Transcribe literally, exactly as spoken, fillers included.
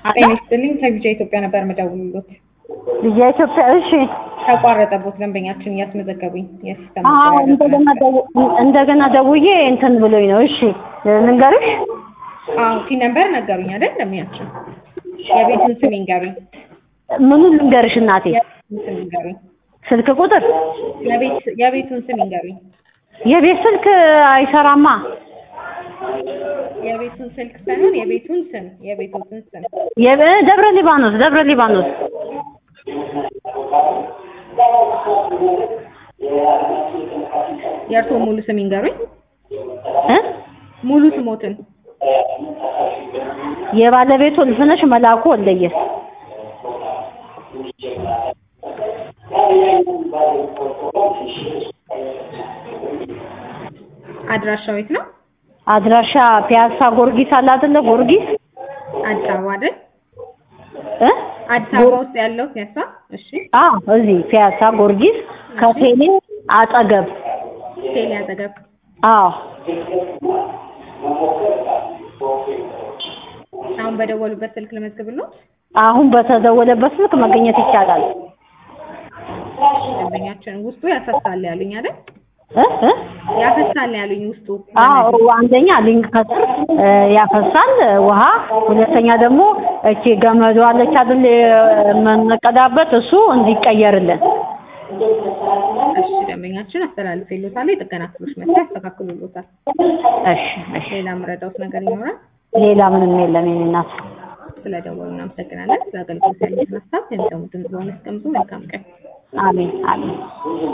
ጤና ይስጥልኝ ከቪዛ ኢትዮጵያ ነበር መደውልልዎት። ቪዛ ኢትዮጵያ እሺ። ተቋረጠቦት ደንበኛችን እያስመዘገቡኝ የሲስተም አዎ እንደገና ደው እንደገና ደውዬ እንትን ብሎኝ ነው። እሺ ልንገርሽ? አዎ ሲ ነበር ነገሩኝ አይደል? ደንበኛችን የቤቱን ስም ይንገሩኝ። ምኑን ልንገርሽ እናቴ? ስም ይንገሩኝ። ስልክ ቁጥር? የቤት የቤቱን ስም ይንገሩኝ። የቤት ስልክ አይሰራማ። የቤቱን ስልክ ሳይሆን የቤቱን ስም የቤቱን ስም የደብረ ሊባኖስ ደብረ ሊባኖስ የእርስዎ ሙሉ ስም ይንገሩኝ እ ሙሉ ስሞትን የባለቤቱ ልፍነሽ መላኩ ወልደየስ አድራሻው የት ነው? አድራሻ ፒያሳ ጊዮርጊስ አለ አይደለ? ጊዮርጊስ አዲስ አበባ አይደል? እ አዲስ አበባ ውስጥ ያለው ፒያሳ? እሺ አዎ እዚህ ፒያሳ ጊዮርጊስ ከቴሌ አጠገብ ቴሌ አጠገብ። አዎ አሁን በደወሉበት ስልክ ለመዝግብልዎ? አሁን በተደወለበት ስልክ መገኘት ይቻላል። ደንበኛችን ውስጡ ያፈሳል ያሉኝ አይደል? እ እ ያፈሳል ያሉኝ ውስጡ። አዎ አንደኛ ሊንክ ከስር ያፈሳል ውሃ፣ ሁለተኛ ደግሞ እቺ ገመዷ አለች አይደል የምንቀዳበት እሱ እንዲቀየርልን። እሺ ደንበኛችን አስተላልፌልዎታል። የጥገና ክፍሎች መጥተው ያስተካክሉልዎታል። እሺ እሺ። ሌላ የምረዳዎት ነገር ይኖራል? ሌላ ምንም የለም የኔ እናት። ስለደወሉ እናመሰግናለን። ስለ አገልግሎት ያለዎትን ሀሳብ የሚሰሙትን ድምጽ በሆነ አስቀምጡ። መልካም ቀን። አሜን አሜን።